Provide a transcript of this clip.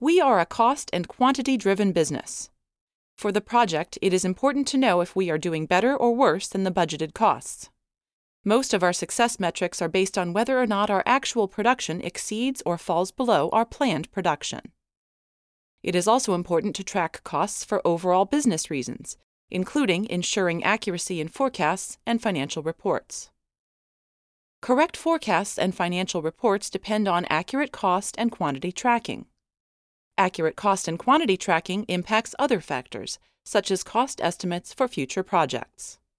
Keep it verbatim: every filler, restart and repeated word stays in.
We are a cost and quantity-driven business. For the project, it is important to know if we are doing better or worse than the budgeted costs. Most of our success metrics are based on whether or not our actual production exceeds or falls below our planned production. It is also important to track costs for overall business reasons, including ensuring accuracy in forecasts and financial reports. Correct forecasts and financial reports depend on accurate cost and quantity tracking. Accurate cost and quantity tracking impacts other factors, such as cost estimates for future projects.